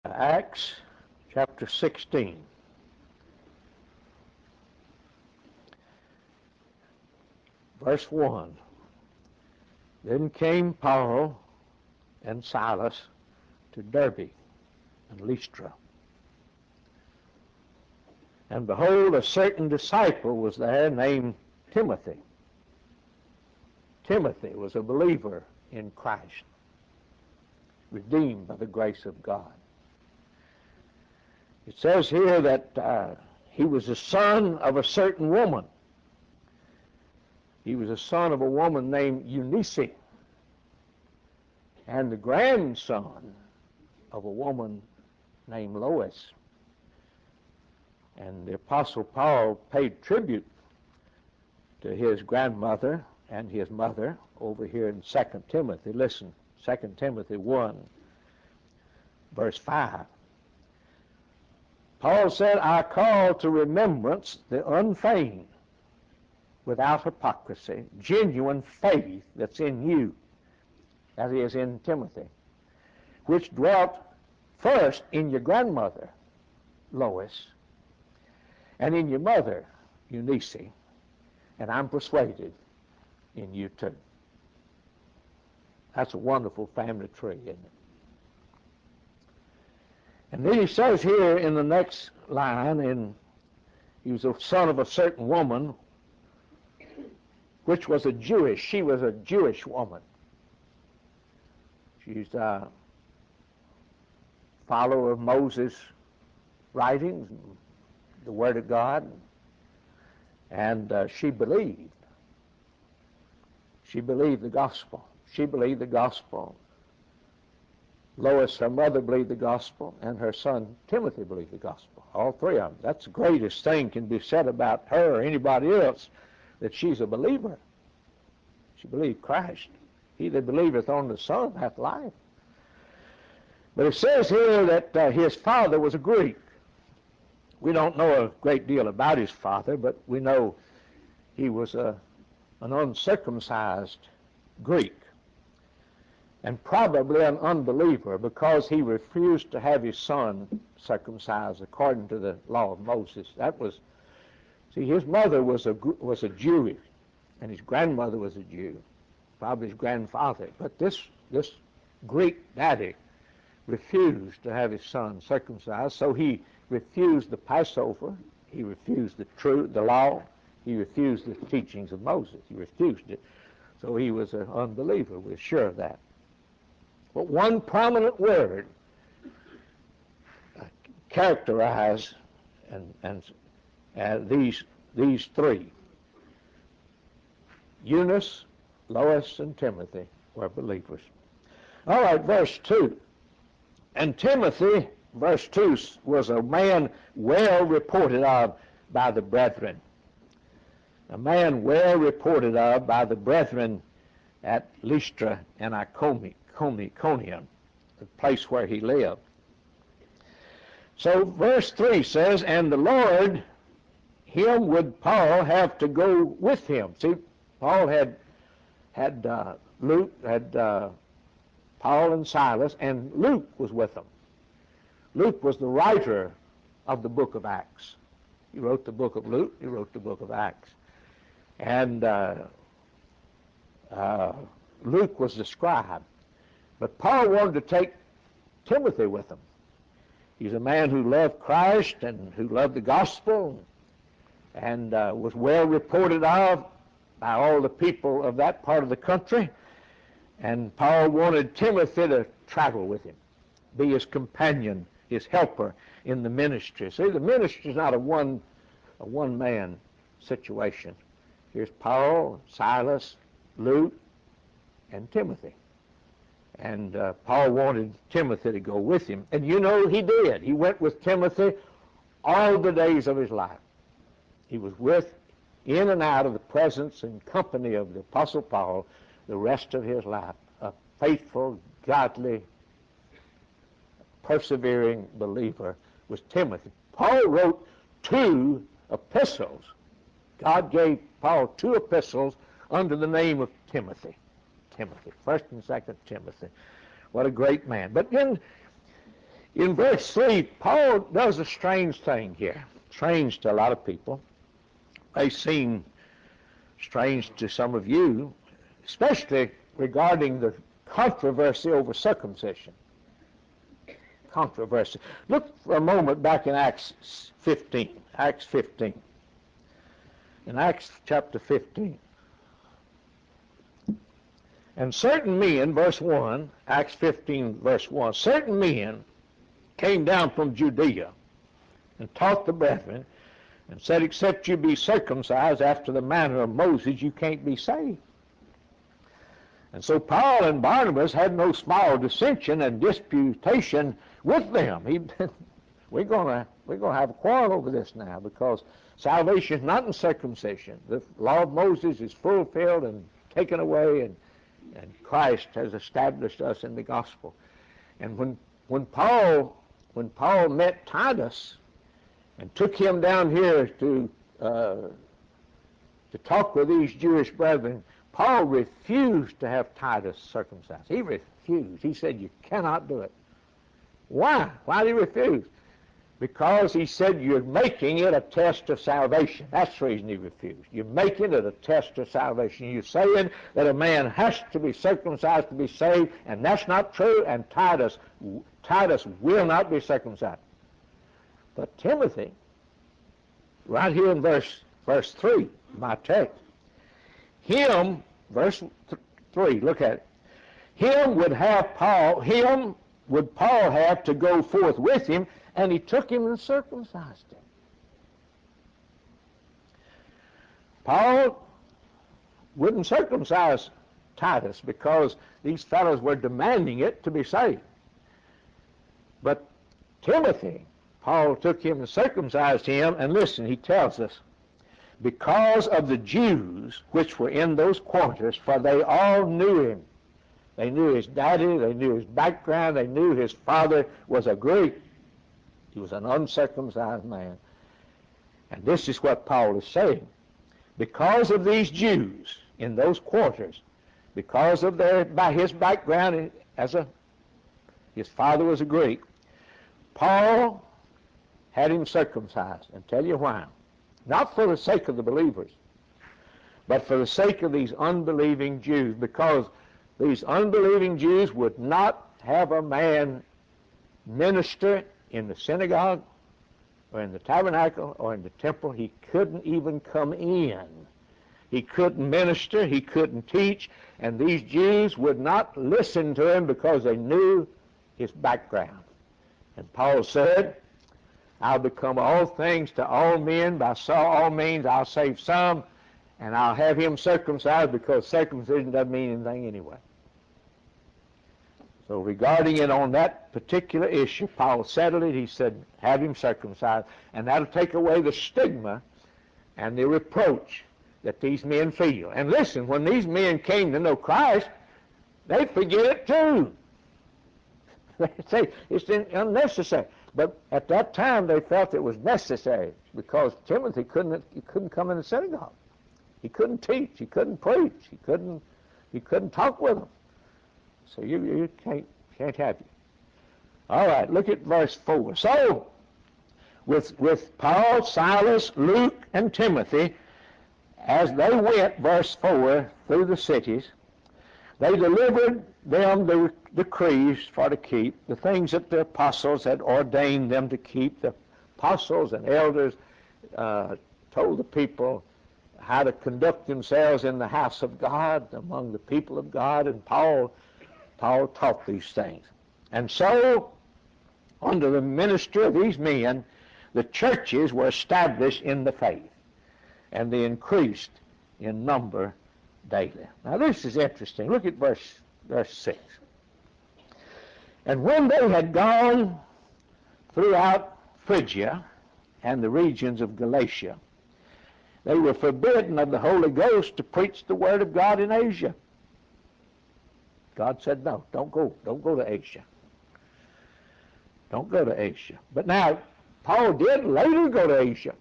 Acts chapter 16. Verse 1. Then came Paul and Silas to Derbe and Lystra. And behold, a certain disciple was there named Timothy. Timothy was a believer in Christ, redeemed by the grace of God. It says here that he was the son of a certain woman. He was the son of a woman named Eunice, and the grandson of a woman named Lois. And the Apostle Paul paid tribute to his grandmother and his mother over here in 2 Timothy. Listen, 2 Timothy 1, verse 5. Paul said, I call to remembrance the unfeigned, without hypocrisy, genuine faith that's in you, that is in Timothy, which dwelt first in your grandmother, Lois, and in your mother, Eunice, and I'm persuaded in you too. That's a wonderful family tree, isn't it? And then he says here in the next line, he was the son of a certain woman, which was she was a Jewish woman. She's a follower of Moses' writings, the Word of God, and she believed. She believed the gospel. She believed the gospel. Lois, her mother, believed the gospel, and her son Timothy believed the gospel. All three of them. That's the greatest thing can be said about her or anybody else, that she's a believer. She believed Christ. He that believeth on the Son hath life. But it says here that his father was a Greek. We don't know a great deal about his father, but we know he was an uncircumcised Greek, and probably an unbeliever, because he refused to have his son circumcised according to the law of Moses. His mother was a Jew, and his grandmother was a Jew, probably his grandfather. But this Greek daddy refused to have his son circumcised, so he refused the Passover, he refused the law, he refused the teachings of Moses. He refused it. So he was an unbeliever. We're sure of that. But one prominent word characterized and these three, Eunice, Lois, and Timothy, were believers. All right, verse 2. And Timothy, verse 2, was a man well reported of by the brethren. A man well reported of by the brethren at Lystra and Iconium, the place where he lived. So verse 3 says, and the Lord, him would Paul have to go with him. See, Paul had Paul and Silas, and Luke was with them. Luke was the writer of the book of Acts. He wrote the book of Luke, he wrote the book of Acts. And Luke was the scribe. But Paul wanted to take Timothy with him. He's a man who loved Christ and who loved the gospel and was well reported of by all the people of that part of the country. And Paul wanted Timothy to travel with him, be his companion, his helper in the ministry. See, the ministry is not a one-man situation. Here's Paul, Silas, Luke, and Timothy. And Paul wanted Timothy to go with him. And you know he did. He went with Timothy all the days of his life. He was in and out of the presence and company of the Apostle Paul the rest of his life. A faithful, godly, persevering believer was Timothy. Paul wrote 2 epistles. God gave Paul 2 epistles under the name of Timothy. 1st and 2nd Timothy. What a great man. But then In verse 3, Paul does a strange thing here. Strange to a lot of people. May seem strange to some of you, especially regarding the controversy over circumcision. Controversy. Look for a moment back in Acts 15. Acts 15. In Acts chapter 15. And certain men, verse 1, Acts 15, verse 1, certain men came down from Judea and taught the brethren and said, except you be circumcised after the manner of Moses, you can't be saved. And so Paul and Barnabas had no small dissension and disputation with them. We're going to have a quarrel over this now, because salvation is not in circumcision. The law of Moses is fulfilled and taken away, and Christ has established us in the gospel. And when Paul met Titus and took him down here to talk with these Jewish brethren, Paul refused to have Titus circumcised. He refused. He said, you cannot do it. Why? Why did he refuse? Because he said, you're making it a test of salvation. That's the reason he refused. You're making it a test of salvation. You're saying that a man has to be circumcised to be saved, and that's not true, and Titus will not be circumcised. But Timothy, right here in verse 3, my text, him, verse 3, look at it. Him would Paul have to go forth with him, and he took him and circumcised him. Paul wouldn't circumcise Titus because these fellows were demanding it to be saved. But Timothy, Paul took him and circumcised him, and listen, he tells us, because of the Jews which were in those quarters, for they all knew him. They knew his daddy, they knew his background, they knew his father was a Greek. He was an uncircumcised man. And this is what Paul is saying. Because of these Jews in those quarters, because of his background his father was a Greek, Paul had him circumcised. And tell you why. Not for the sake of the believers, but for the sake of these unbelieving Jews, because these unbelieving Jews would not have a man minister in the synagogue or in the tabernacle or in the temple. He couldn't even come in. He couldn't minister. He couldn't teach. And these Jews would not listen to him because they knew his background. And Paul said, I'll become all things to all men. By all means, I'll save some, and I'll have him circumcised, because circumcision doesn't mean anything anyway. So regarding it on that particular issue, Paul settled it. He said, have him circumcised, and that'll take away the stigma and the reproach that these men feel. And listen, when these men came to know Christ, they forget it too. They say it's unnecessary. But at that time, they felt it was necessary, because Timothy couldn't come in the synagogue. He couldn't teach. He couldn't preach. He couldn't talk with them. So you can't have you. All right, look at verse 4. So, with Paul, Silas, Luke, and Timothy, as they went, verse 4, through the cities, they delivered them the decrees for to keep, the things that the apostles had ordained them to keep. The apostles and elders told the people how to conduct themselves in the house of God, among the people of God, and Paul taught these things. And so, under the ministry of these men, the churches were established in the faith, and they increased in number daily. Now this is interesting. Look at verse 6. And when they had gone throughout Phrygia and the regions of Galatia, they were forbidden of the Holy Ghost to preach the word of God in Asia. God said, no, don't go to Asia. Don't go to Asia. But now, Paul did later go to Asia.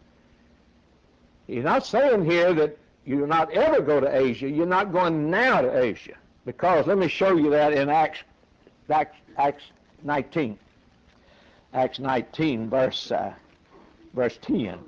He's not saying here that you not ever go to Asia. You're not going now to Asia. Because let me show you that in Acts 19. Acts 19, verse 10.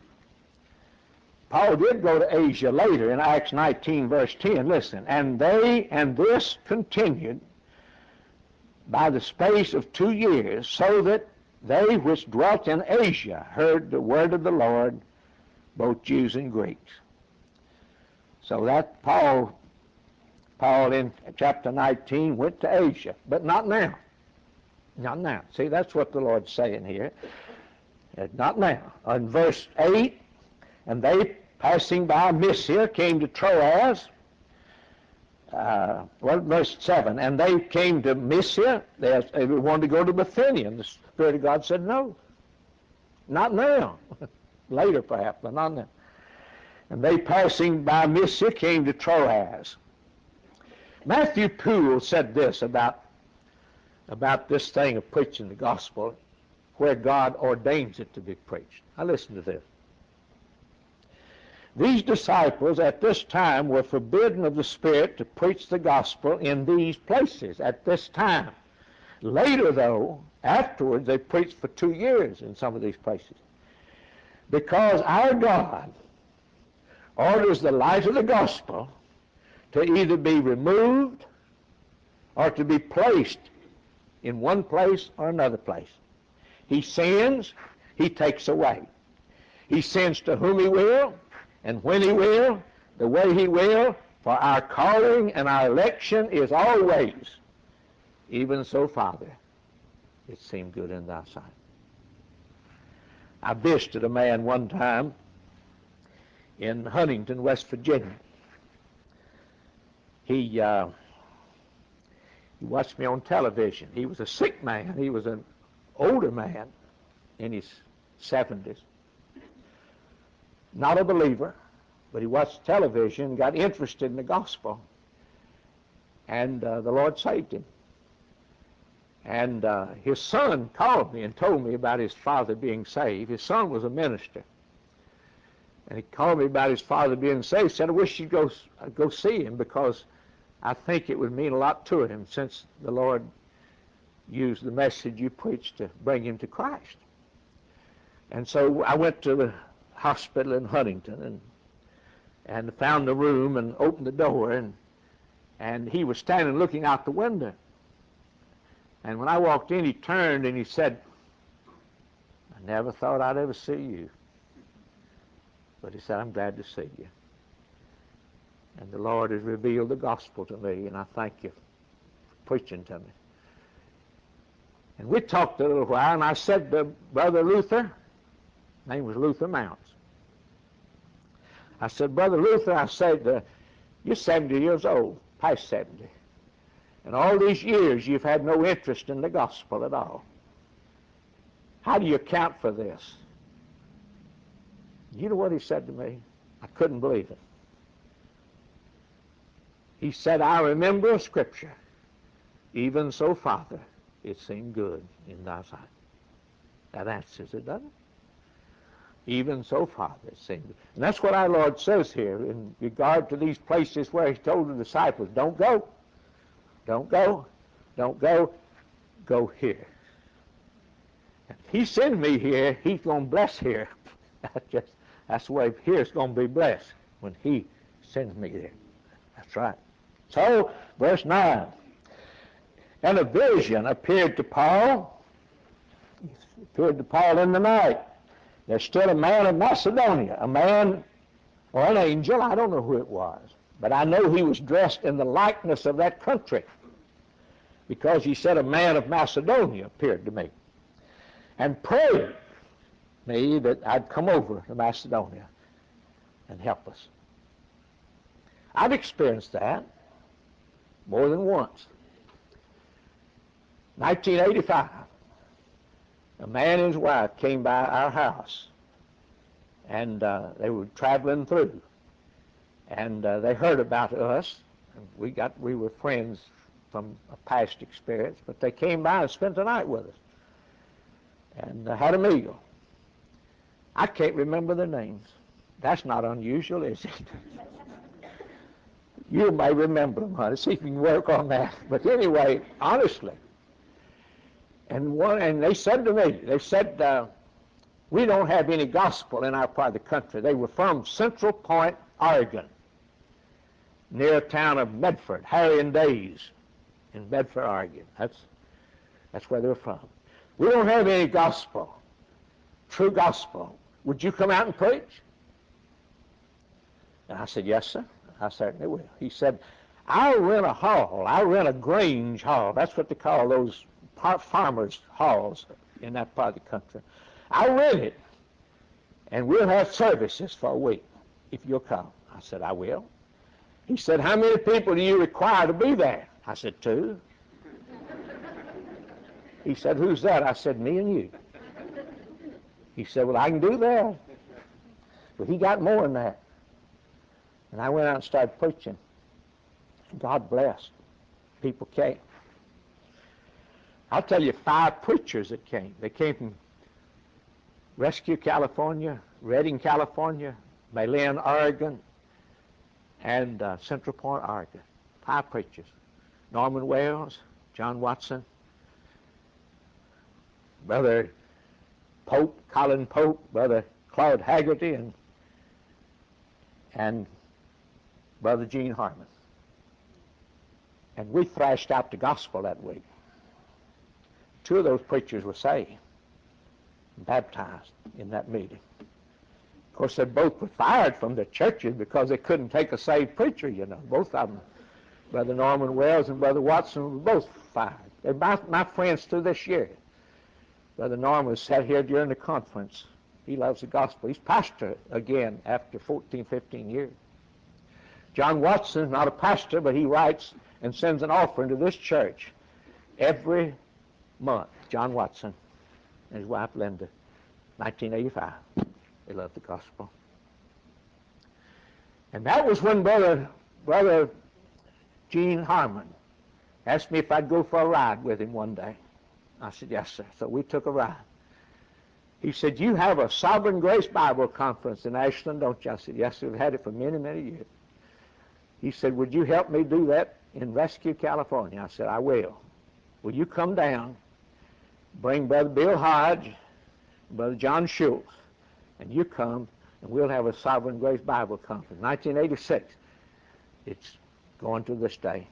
Paul did go to Asia later in Acts 19, verse 10. Listen, and this continued by the space of 2 years, so that they which dwelt in Asia heard the word of the Lord, both Jews and Greeks. So that Paul in chapter 19 went to Asia, but not now. Not now. See, that's what the Lord's saying here. Not now. In verse 8, and they, passing by Mysia, came to Troas. Verse 7, and they came to Mysia. They wanted to go to Bithynia, and the Spirit of God said, no, not now. Later perhaps, but not now. And they, passing by Mysia, came to Troas. Matthew Poole said this about this thing of preaching the gospel, where God ordains it to be preached. Now listen to this. These disciples at this time were forbidden of the Spirit to preach the gospel in these places at this time. Later, though, afterwards, they preached for 2 years in some of these places. Because our God orders the light of the gospel to either be removed or to be placed in one place or another place. He sends, he takes away. He sends to whom he will, and when he will, the way he will, for our calling and our election is always, even so, Father, it seemed good in thy sight. I visited a man one time in Huntington, West Virginia. He watched me on television. He was a sick man. He was an older man in his 70s. Not a believer, but he watched television and got interested in the gospel. And the Lord saved him. And his son called me and told me about his father being saved. His son was a minister. And he called me about his father being saved. He said, I wish you'd go see him, because I think it would mean a lot to him, since the Lord used the message you preached to bring him to Christ. And so I went to the hospital in Huntington and found the room and opened the door, and he was standing looking out the window. And when I walked in, he turned and he said, I never thought I'd ever see you. But he said, I'm glad to see you. And the Lord has revealed the gospel to me, and I thank you for preaching to me. And we talked a little while, and I said to Brother Luther, his name was Luther Mounts, I said, Brother Luther, I said, you're 70 years old, past 70. And all these years you've had no interest in the gospel at all. How do you account for this? You know what he said to me? I couldn't believe it. He said, I remember a scripture. Even so, Father, it seemed good in thy sight. That answers it, doesn't it? Even so, Father, it seemed good. And that's what our Lord says here in regard to these places where he told the disciples, don't go. Don't go. Don't go. Go here. If he sends me here, he's going to bless here. That's the way here's going to be blessed, when he sends me there. That's right. So, verse 9. And a vision appeared to Paul. It appeared to Paul in the night. There's still a man of Macedonia, a man or an angel, I don't know who it was, but I know he was dressed in the likeness of that country, because he said a man of Macedonia appeared to me and prayed me that I'd come over to Macedonia and help us. I've experienced that more than once. 1985, a man and his wife came by our house, and they were traveling through, and they heard about us. And we were friends from a past experience, but they came by and spent the night with us and had a meal. I can't remember their names. That's not unusual, is it? You may remember them, honey. See if you can work on that. But anyway, honestly. And they said to me, they said, we don't have any gospel in our part of the country. They were from Central Point, Oregon, near a town of Medford, Harry and Days in Medford, Oregon. That's where they're from. We don't have any gospel, true gospel. Would you come out and preach? And I said, yes, sir. I certainly will. He said, I'll rent a hall. I'll rent a Grange hall. That's what they call those farmers' halls in that part of the country. I'll rent it, and we'll have services for a week if you'll come. I said, I will. He said, how many people do you require to be there? I said, 2. He said, who's that? I said, me and you. He said, well, I can do that. But he got more than that. And I went out and started preaching. And God blessed. People came. I'll tell you 5 preachers that came. They came from Rescue, California, Redding, California, Belen, Oregon, and Central Point, Oregon. 5 preachers. Norman Wells, John Watson, Brother Pope, Colin Pope, Brother Claude Haggerty, and Brother Gene Harmon. And we thrashed out the gospel that week. 2 of those preachers were saved, baptized in that meeting. Of course, they both were fired from their churches because they couldn't take a saved preacher, you know. Both of them, Brother Norman Wells and Brother Watson, were both fired. They're my friends to this year. Brother Norman sat here during the conference. He loves the gospel. He's pastor again after 14, 15 years. John Watson is not a pastor, but he writes and sends an offering to this church every month. John Watson and his wife Linda, 1985. They love the gospel. And that was when Brother Gene Harmon asked me if I'd go for a ride with him one day. I said, yes, sir. So we took a ride. He said, you have a Sovereign Grace Bible Conference in Ashland, don't you? I said, yes, sir. We've had it for many, many years. He said, would you help me do that in Rescue, California? I said, I will. Will you come down, bring Brother Bill Hodge, Brother John Schultz, and you come, and we'll have a Sovereign Grace Bible Conference. 1986. It's going to this day.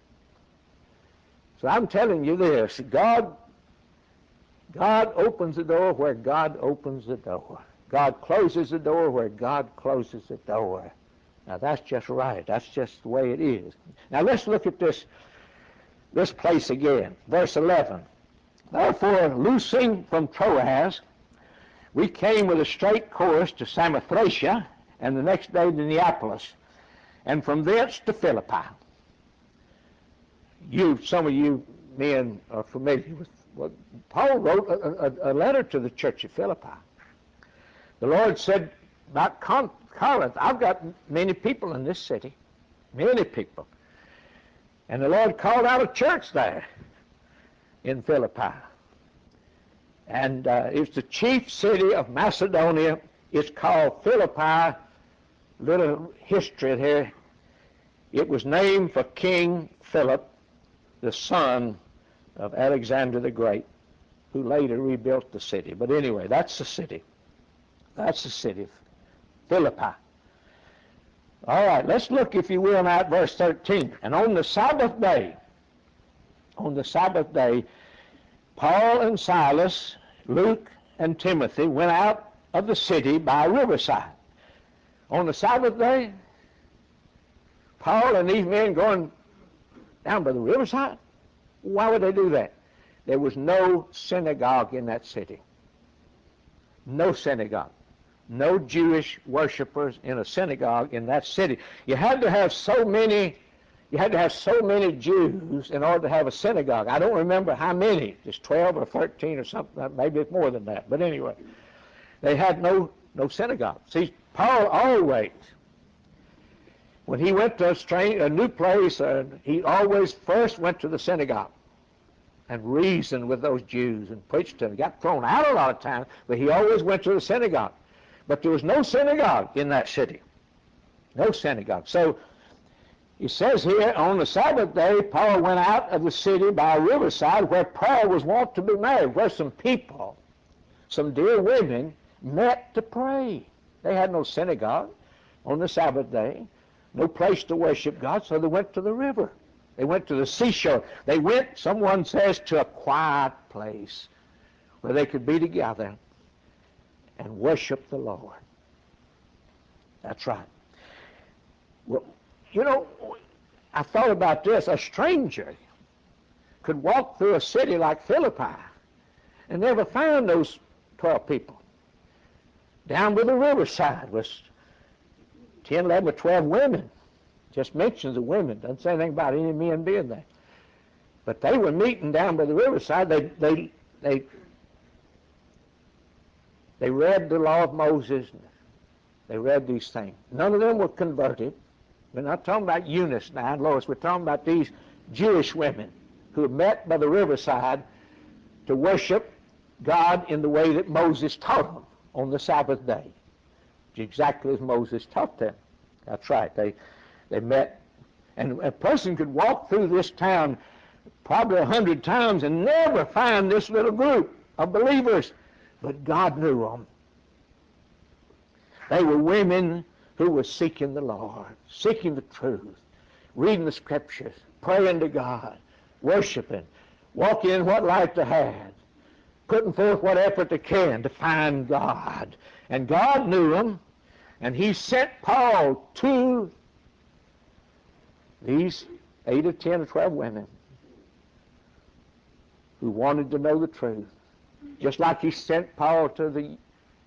So I'm telling you this, God opens the door where God opens the door. God closes the door where God closes the door. Now that's just right. That's just the way it is. Now let's look at this place again. Verse 11. Therefore, loosing from Troas, we came with a straight course to Samothracia, and the next day to Neapolis, and from thence to Philippi. Some of you men are familiar with what Paul wrote a letter to the church of Philippi. The Lord said about Corinth, I've got many people in this city, many people. And the Lord called out a church there in Philippi. And it's the chief city of Macedonia. It's called Philippi. Little history here. It was named for King Philip, the son of Alexander the Great, who later rebuilt the city. But anyway, that's the city. That's the city, Philippi. All right, let's look, if you will, now at verse 13. And on the Sabbath day, Paul and Silas, Luke and Timothy went out of the city by a riverside. On the Sabbath day, Paul and these men going down by the riverside? Why would they do that? There was no synagogue in that city. No synagogue. No Jewish worshipers in a synagogue in that city. You had to have so many Jews in order to have a synagogue. I don't remember how many, just 12 or 13 or something, maybe it's more than that. But anyway, they had no synagogue. See, Paul always, when he went to a new place, he always first went to the synagogue and reasoned with those Jews and preached to them. He got thrown out a lot of times, but he always went to the synagogue. But there was no synagogue in that city. No synagogue. So He says here, on the Sabbath day, Paul went out of the city by a riverside where prayer was wont to be made, where some people, some dear women, met to pray. They had no synagogue on the Sabbath day, no place to worship God, so they went to the river. They went to the seashore. They went, someone says, to a quiet place where they could be together and worship the Lord. That's right. Well, you know, I thought about this. A stranger could walk through a city like Philippi and never find those 12 people. Down by the riverside was 10, 11, or 12 women. Just mentions the women. Doesn't say anything about any men being there. But they were meeting down by the riverside. They read the law of Moses. They read these things. None of them were converted. We're not talking about Eunice now and Lois. We're talking about these Jewish women who met by the riverside to worship God in the way that Moses taught them on the Sabbath day, exactly as Moses taught them. That's right. They met, and a person could walk through this town probably 100 times and never find this little group of believers, but God knew them. They were women who were seeking the Lord, seeking the truth, reading the Scriptures, praying to God, worshiping, walking in what light they had, putting forth what effort they can to find God. And God knew them, and He sent Paul to these 8 or 10 or 12 women who wanted to know the truth. Just like He sent Paul to the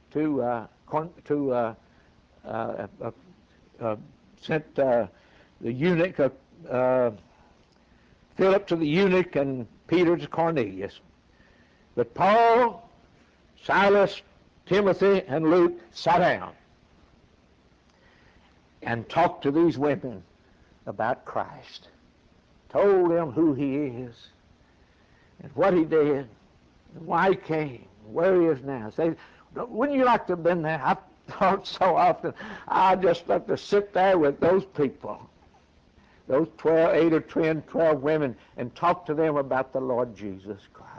eunuch, Philip to the eunuch, and Peter to Cornelius. But Paul, Silas, Timothy, and Luke sat down and talked to these women about Christ, told them who He is and what He did and why He came, where He is now. Say, wouldn't you like to have been there? I've thought so often, I'd just like to sit there with those people, those 8 or 10, 12 women, and talk to them about the Lord Jesus Christ.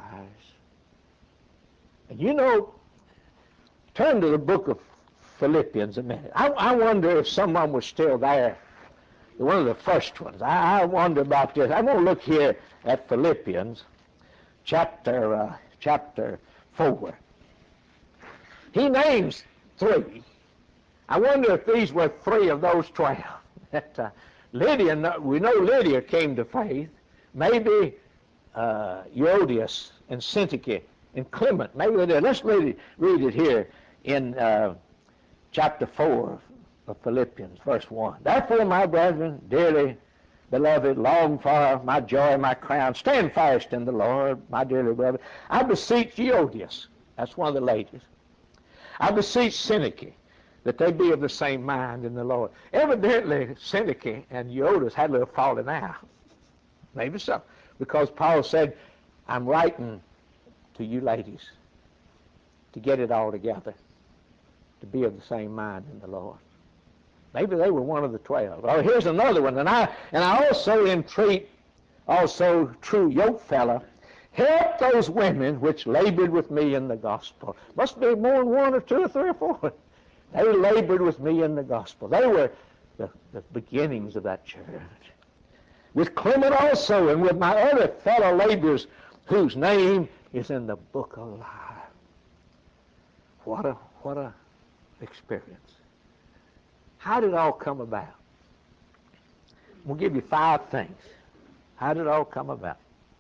And you know, turn to the book of Philippians a minute. I wonder if someone was still there, one of the first ones. I wonder about this. I'm going to look here at Philippians chapter 4. He names 3. I wonder if these were 3 of those 12. That Lydia, we know Lydia came to faith. Maybe Euodias and Syntyche and Clement. Maybe they did. Let's read it here in chapter 4 of Philippians, verse 1. Therefore, my brethren, dearly beloved, long for my joy, my crown, stand fast in the Lord, my dearly beloved. I beseech Euodias, that's one of the ladies. I beseech Syntyche, that they be of the same mind in the Lord. Evidently, Syntyche and Euodias had a little falling out. Maybe so. Because Paul said, I'm writing to you ladies to get it all together, to be of the same mind in the Lord. Maybe they were one of the 12. Oh, here's another one. And I also entreat, also true yoke fellow, help those women which labored with me in the gospel. Must be more than 1 or 2 or 3 or 4. They labored with me in the gospel. They were the beginnings of that church. With Clement also, and with my other fellow laborers, whose name is in the book of life. What a experience. How did it all come about? We'll give you 5 things. How did it all come about?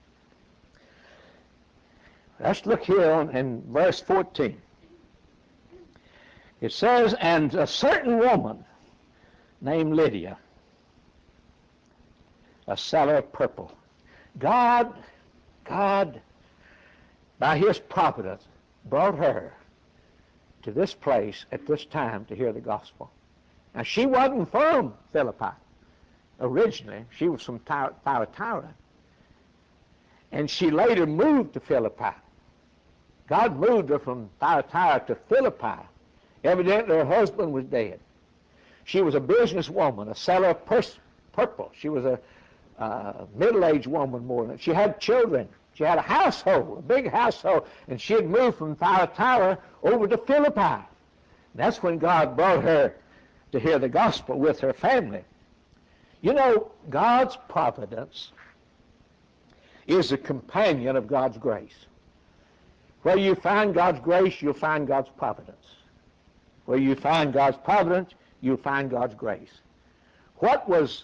Let's look here in verse 14. It says, and a certain woman named Lydia, a seller of purple. God, by His providence, brought her to this place at this time to hear the gospel. Now, she wasn't from Philippi originally. She was from Thyatira. And she later moved to Philippi. God moved her from Thyatira to Philippi. Evidently, her husband was dead. She was a businesswoman, a seller of purple. She was a middle-aged woman more than that. She had children. She had a household, a big household, and she had moved from Thyatira over to Philippi. And that's when God brought her to hear the gospel with her family. You know, God's providence is a companion of God's grace. Where you find God's grace, you'll find God's providence. Where you find God's providence, you'll find God's grace. What was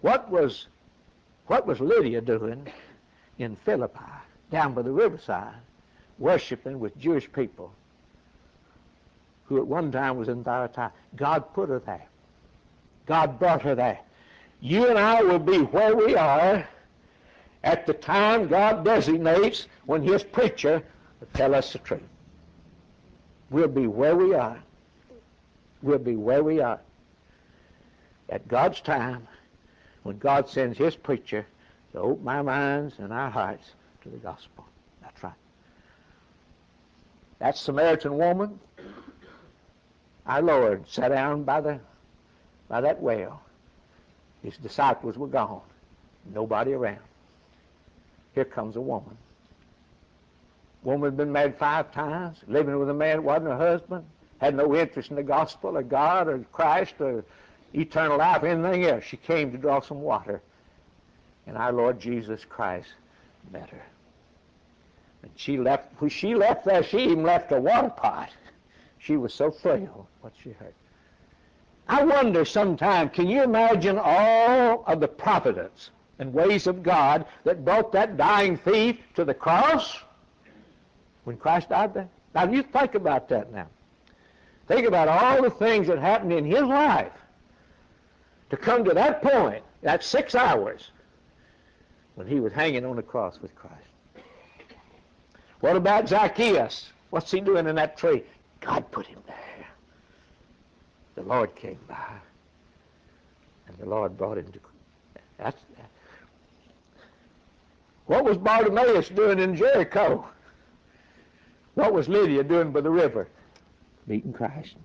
Lydia doing in Philippi, down by the riverside, worshiping with Jewish people who at one time was in Thyatira? God put her there. God brought her there. You and I will be where we are at the time God designates when His preacher will tell us the truth. We'll be where we are. We'll be where we are at God's time when God sends His preacher to open our minds and our hearts to the gospel. That's right. That Samaritan woman, our Lord sat down by that well. His disciples were gone. Nobody around. Here comes a woman. Woman had been married 5 times, living with a man that wasn't her husband, had no interest in the gospel or God or Christ or eternal life or anything else. She came to draw some water. And our Lord Jesus Christ met her. And she left. When she left there, she even left a water pot. She was so thrilled what she heard. I wonder sometime, can you imagine all of the providence and ways of God that brought that dying thief to the cross when Christ died there? Now, you think about that now. Think about all the things that happened in his life to come to that point, that 6 hours, when he was hanging on the cross with Christ. What about Zacchaeus? What's he doing in that tree? God put him there. The Lord came by, and the Lord brought him to. What was Bartimaeus doing in Jericho? What was Lydia doing by the river? Meeting Christ.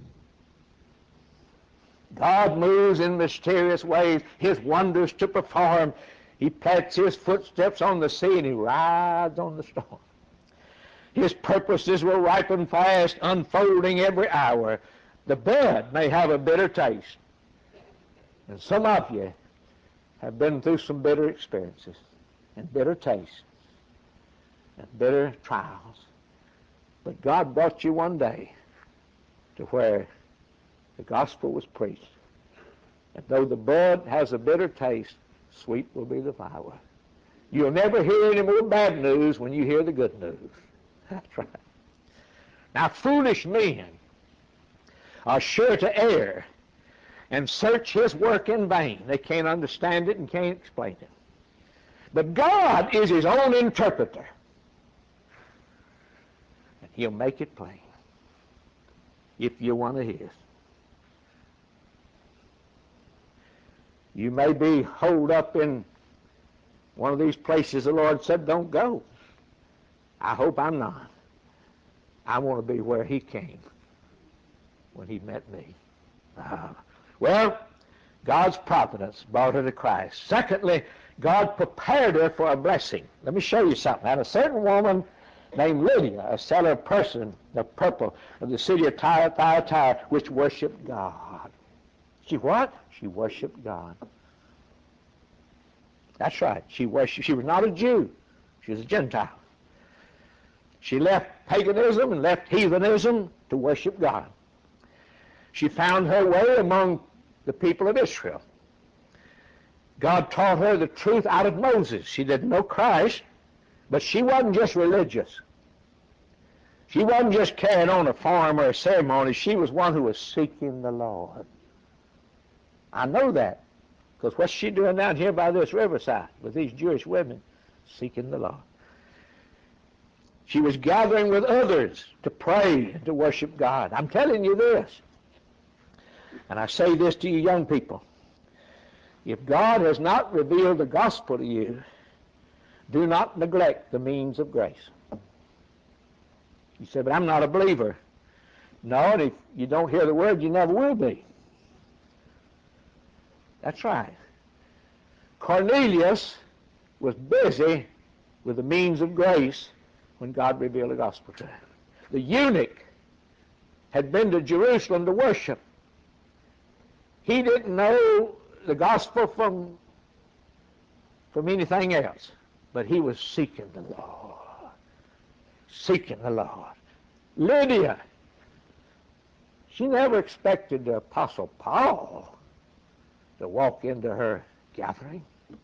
God moves in mysterious ways, His wonders to perform. He plants His footsteps on the sea, and He rides on the storm. His purposes will ripen fast, unfolding every hour. The bud may have a bitter taste. And some of you have been through some bitter experiences and bitter tastes and bitter trials. But God brought you one day to where the gospel was preached. And though the bud has a bitter taste, sweet will be the flower. You'll never hear any more bad news when you hear the good news. That's right. Now, foolish men are sure to err and search His work in vain. They can't understand it and can't explain it. But God is His own interpreter. And He'll make it plain if you're one of His. You may be holed up in one of these places the Lord said don't go. I hope I'm not. I want to be where He came when He met me. Well, God's providence brought her to Christ. Secondly, God prepared her for a blessing. Let me show you something. And a certain woman named Lydia, a seller of purple of the city of Thyatira, which worshiped God. She what? She worshiped God. That's right. She was not a Jew. She was a Gentile. She left paganism and left heathenism to worship God. She found her way among the people of Israel. God taught her the truth out of Moses. She didn't know Christ, but she wasn't just religious. She wasn't just carrying on a form or a ceremony. She was one who was seeking the Lord. I know that, because what's she doing down here by this riverside with these Jewish women? Seeking the Lord. She was gathering with others to pray and to worship God. I'm telling you this, and I say this to you young people. If God has not revealed the gospel to you, do not neglect the means of grace. You say, but I'm not a believer. No, and if you don't hear the word, you never will be. That's right. Cornelius was busy with the means of grace when God revealed the gospel to him. The eunuch had been to Jerusalem to worship. He didn't know the gospel from anything else, but he was seeking the Lord. Seeking the Lord. Lydia, she never expected the Apostle Paul to walk into her gathering.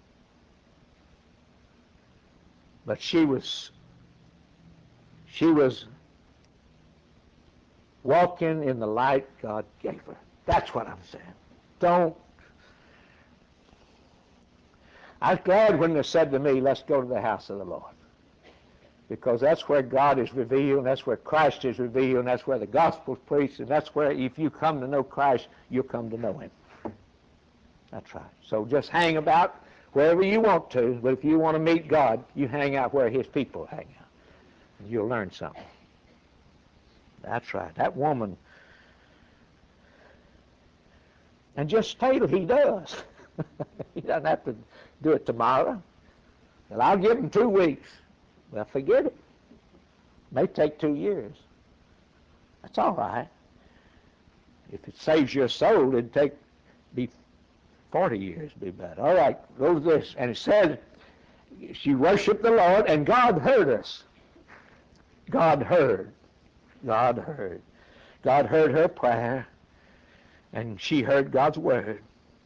But she was walking in the light God gave her. That's what I'm saying. I was glad when they said to me, let's go to the house of the Lord. Because that's where God is revealed, and that's where Christ is revealed, and that's where the gospel is preached, and that's where if you come to know Christ, you'll come to know him. That's right. So just hang about wherever you want to, but if you want to meet God, you hang out where his people hang out, and you'll learn something. That's right. That woman, and just stay till he does. He doesn't have to do it tomorrow. Well, I'll give him 2 weeks. Well, forget it. It may take 2 years. That's all right. If it saves your soul, it'd be 40 years to be better. All right, go to this. And it said, she worshiped the Lord, and God heard us. God heard. God heard. God heard her prayer, and she heard God's word.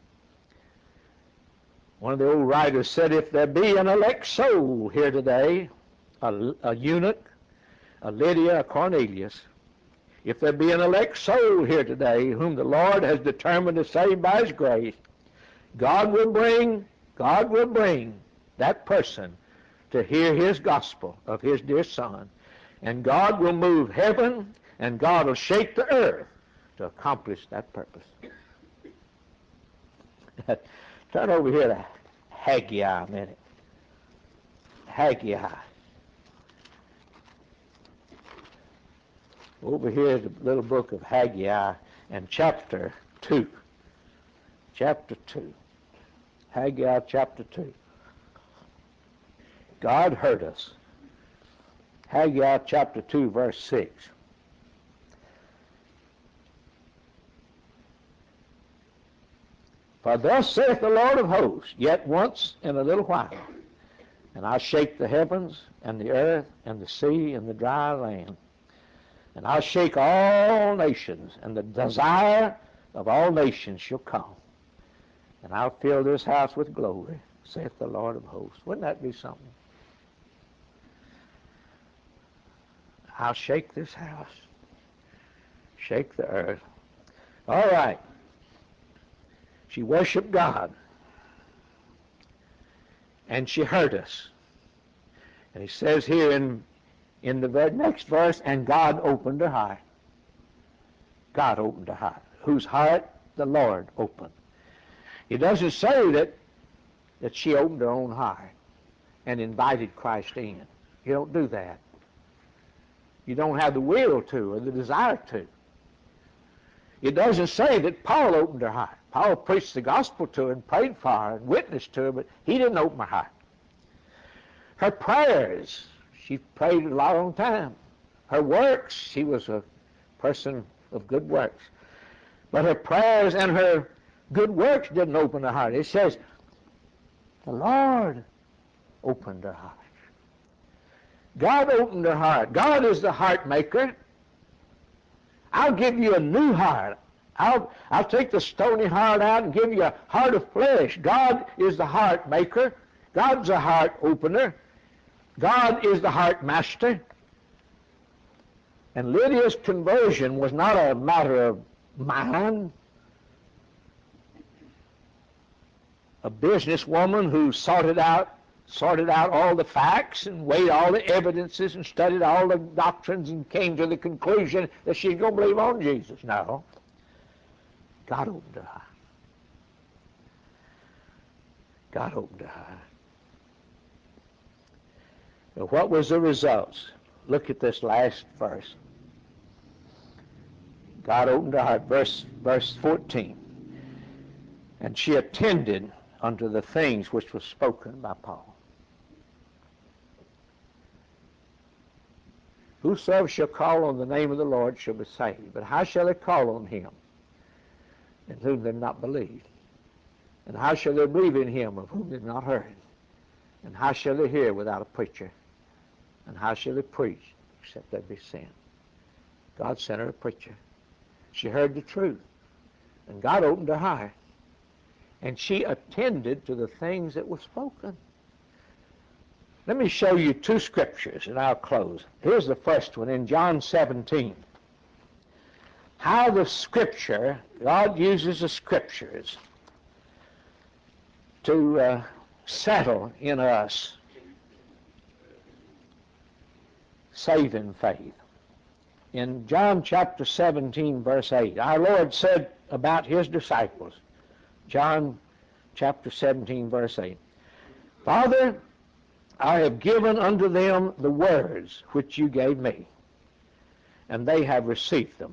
One of the old writers said, if there be an elect soul here today, a eunuch, a Lydia, a Cornelius, if there be an elect soul here today whom the Lord has determined to save by his grace, God will bring that person to hear his gospel of his dear Son. And God will move heaven, and God will shake the earth to accomplish that purpose. Turn over here to Haggai a minute. Haggai. Over here is the little book of Haggai and chapter 2. Chapter 2. Haggai chapter 2. God heard us. Haggai chapter 2, verse 6. For thus saith the Lord of hosts, yet once in a little while, and I'll shake the heavens and the earth and the sea and the dry land, and I'll shake all nations, and the desire of all nations shall come, and I'll fill this house with glory, saith the Lord of hosts. Wouldn't that be something? I'll shake this house, shake the earth. All right. She worshiped God, and she heard us. And he says here in the next verse, and God opened her heart. God opened her heart. Whose heart? The Lord opened. It doesn't say that she opened her own heart and invited Christ in. You don't do that. You don't have the will to or the desire to. It doesn't say that Paul opened her heart. Paul preached the gospel to her and prayed for her and witnessed to her, but he didn't open her heart. Her prayers, she prayed a long time. Her works, she was a person of good works. But her prayers and her good works didn't open her heart. It says, the Lord opened her heart. God opened her heart. God is the heart maker. I'll give you a new heart. I'll take the stony heart out and give you a heart of flesh. God is the heart maker. God's the heart opener. God is the heart master. And Lydia's conversion was not a matter of mind. A businesswoman who sorted out all the facts and weighed all the evidences and studied all the doctrines and came to the conclusion that she's going to believe on Jesus. No. God opened her heart. God opened her heart. Now, what was the results? Look at this last verse. God opened her heart. Verse 14. And she attended unto the things which were spoken by Paul. Whosoever shall call on the name of the Lord shall be saved. But how shall they call on him in whom they have not believed? And how shall they believe in him of whom they have not heard? And how shall they hear without a preacher? And how shall they preach except they be sent? God sent her a preacher. She heard the truth, and God opened her heart, and she attended to the things that were spoken. Let me show you two scriptures, and I'll close. Here's the first one in John 17. How the Scripture, God uses the Scriptures to settle in us saving faith. In John chapter 17, verse 8, our Lord said about his disciples, John chapter 17, verse 8, Father, I have given unto them the words which you gave me, and they have received them.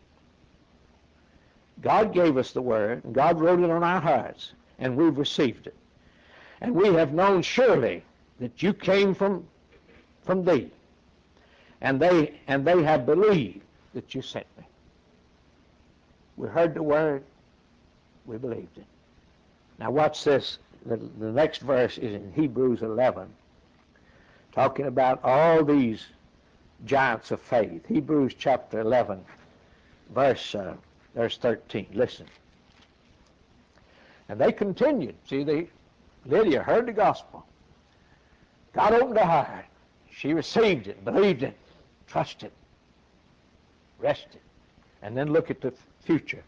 God gave us the word, and God wrote it on our hearts, and we've received it. And we have known surely that you came from thee, and they have believed that you sent me. We heard the word, we believed it. Now watch this. The next verse is in Hebrews 11, talking about all these giants of faith. Hebrews chapter 11, verse 13. Listen. And they continued. See, Lydia heard the gospel. God opened her heart. She received it, believed it, trusted, rested. And then look at the future.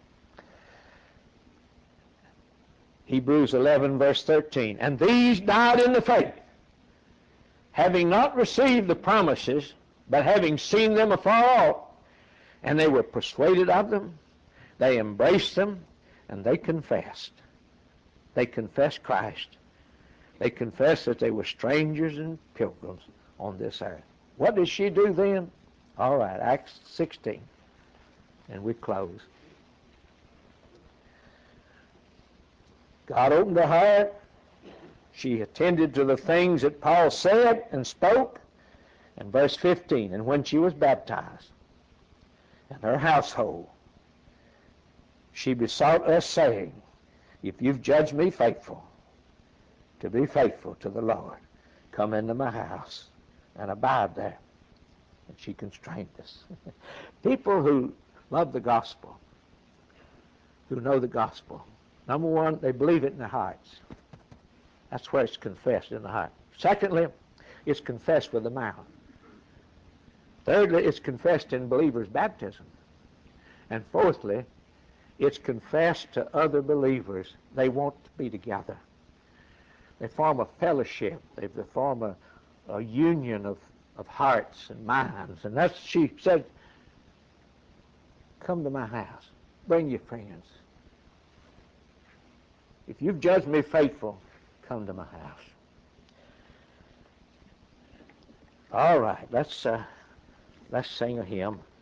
Hebrews 11, verse 13. And these died in the faith, having not received the promises, but having seen them afar off. And they were persuaded of them, they embraced them, and they confessed. They confessed Christ. They confessed that they were strangers and pilgrims on this earth. What did she do then? All right, Acts 16. And we close. God opened her heart. She attended to the things that Paul said and spoke. And verse 15, and when she was baptized, and her household, she besought us, saying, if you've judged me faithful, to be faithful to the Lord, come into my house and abide there. And she constrained us. People who love the gospel, who know the gospel, number one, they believe it in their hearts. That's where it's confessed, in the heart. Secondly, it's confessed with the mouth. Thirdly, it's confessed in believers' baptism. And fourthly, it's confessed to other believers. They want to be together. They form a fellowship. They form a union of hearts and minds. And that's, she said, come to my house. Bring your friends. If you've judged me faithful, come to my house. All right, let's sing a hymn.